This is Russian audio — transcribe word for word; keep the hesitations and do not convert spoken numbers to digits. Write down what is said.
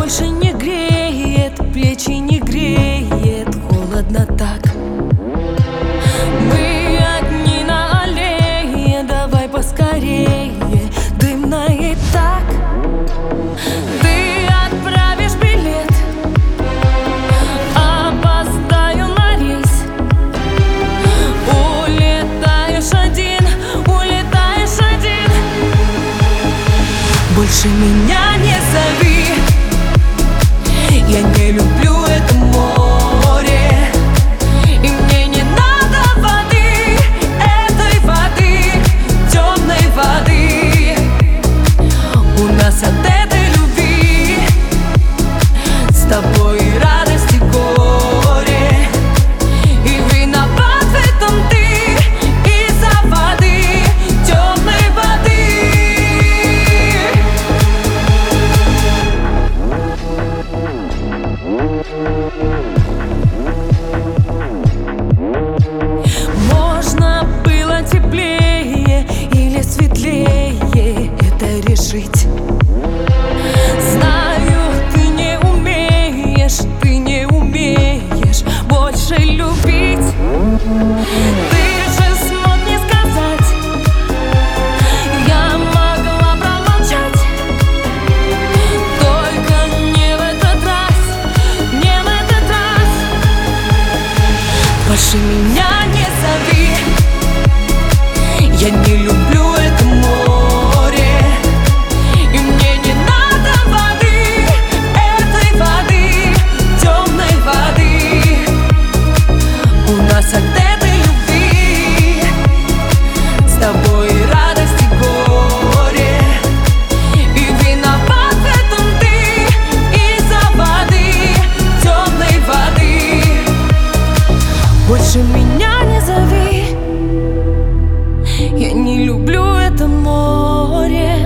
больше не греет, плечи не греет, холодно так. Мы одни на аллее, давай поскорее, дымно и так. Ты отправишь билет, опоздаю на рейс. Улетаешь один, улетаешь один. Больше меня не зови, я не люблю это море. И мне не надо воды, этой воды, темной воды. У нас от этой любви с тобой и радость и горе. И виноват в этом ты из-за воды, темной воды. Можно было теплее или светлее это решить. Знаю, ты не умеешь, ты не умеешь больше любить. Ты же смог мне сказать, я могла промолчать. Только не в этот раз, не в этот раз. Больше меня не зови, я не люблю это море. И мне не надо воды, этой воды, темной воды. У нас от этой любви с тобой и радость и горе. И виноват в этом ты из-за воды, темной воды. Больше меня не зови, я не люблю это море.